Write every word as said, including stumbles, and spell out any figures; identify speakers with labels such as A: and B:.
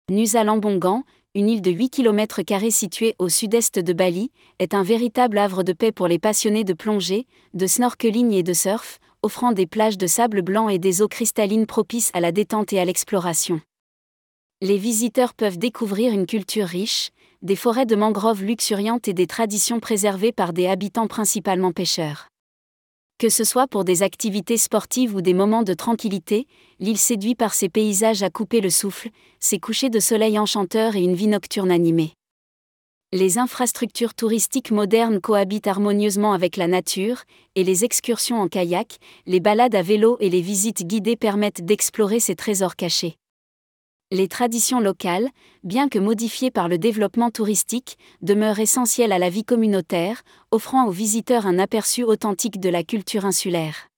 A: Nusa Lembongan, une île de huit kilomètres carrés située au sud-est de Bali, est un véritable havre de paix pour les passionnés de plongée, de snorkeling et de surf, offrant des plages de sable blanc et des eaux cristallines propices à la détente et à l'exploration. Les visiteurs peuvent découvrir une culture riche, des forêts de mangroves luxuriantes et des traditions préservées par des habitants principalement pêcheurs. Que ce soit pour des activités sportives ou des moments de tranquillité, l'île séduit par ses paysages à couper le souffle, ses couchers de soleil enchanteurs et une vie nocturne animée. Les infrastructures touristiques modernes cohabitent harmonieusement avec la nature, et les excursions en kayak, les balades à vélo et les visites guidées permettent d'explorer ces trésors cachés. Les traditions locales, bien que modifiées par le développement touristique, demeurent essentielles à la vie communautaire, offrant aux visiteurs un aperçu authentique de la culture insulaire.